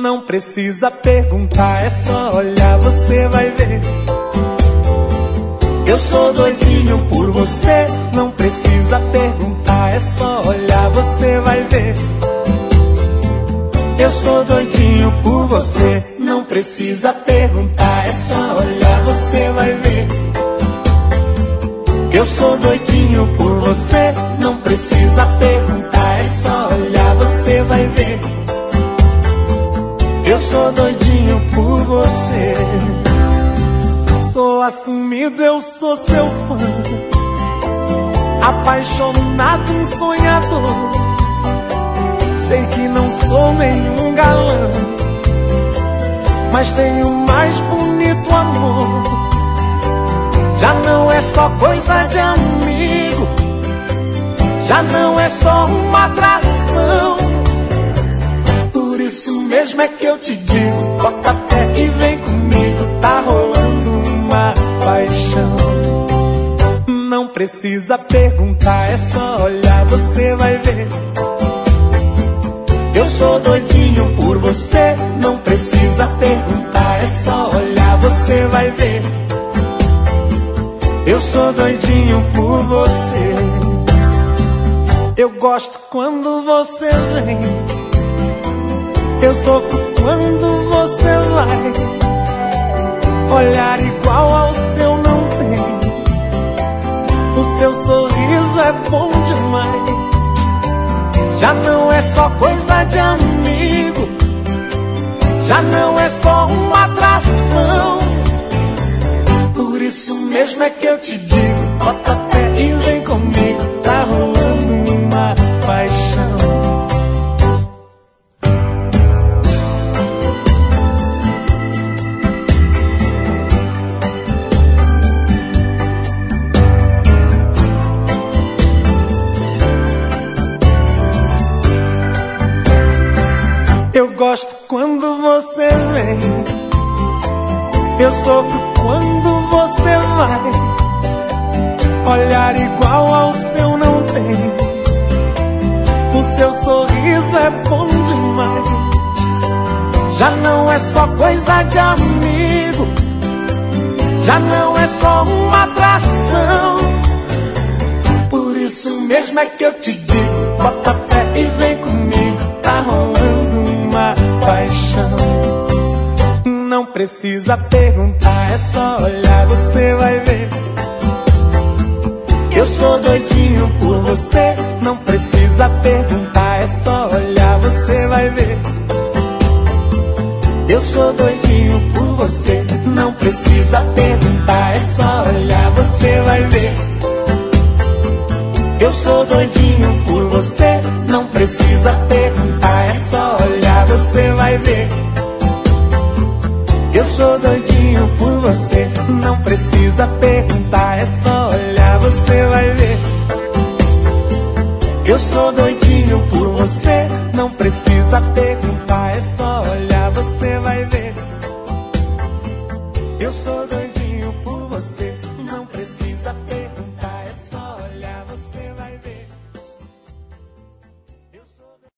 Não precisa perguntar, é só olhar, você vai ver. Eu sou doidinho por você. Não precisa perguntar, é só olhar, você vai ver. Eu sou doidinho por você. Não precisa perguntar, é só olhar, você vai ver. Eu sou doidinho por você. Não precisa perguntar, é só olhar, você vai ver. Eu sou doidinho por você. Sou assumido, eu sou seu fã, apaixonado, um sonhador. Sei que não sou nenhum galã, mas tenho o mais bonito amor. Já não é só coisa de amigo, já não é só uma atração. Por isso mesmo é que eu te digo, bota fé e vem comigo, tá rolando uma paixão. Não precisa perguntar, é só olhar, você vai ver. Eu sou doidinho por você. Não precisa perguntar, é só olhar, você vai ver. Eu sou doidinho por você. Eu gosto quando você vem, eu sofro quando você vai. Olhar igual ao seu não tem, o seu sorriso é bom demais. Já não é só coisa de amigo, já não é só uma atração. Por isso mesmo é que eu te digo, bota fé e vem comigo, tá rolando uma paixão. Eu gosto quando você vem, eu sofro quando você vai. Olhar igual ao seu não tem, o seu sorriso é bom demais. Já não é só coisa de amigo, já não é só uma atração. Por isso mesmo é que eu te digo, bota fé e vem comigo, tá rolando uma paixão. Não precisa perguntar, é só olhar, você vai ver. Eu sou doidinho por você. Não precisa perguntar, é só olhar, você vai ver. Eu sou doidinho por você. Não precisa perguntar, é só olhar, você vai ver. Eu sou doidinho por você. Não precisa perguntar, é só olhar, você vai ver. Eu sou doidinho por você. Não precisa perguntar, é só olhar, você vai ver. Eu sou doidinho por você. Não precisa perguntar.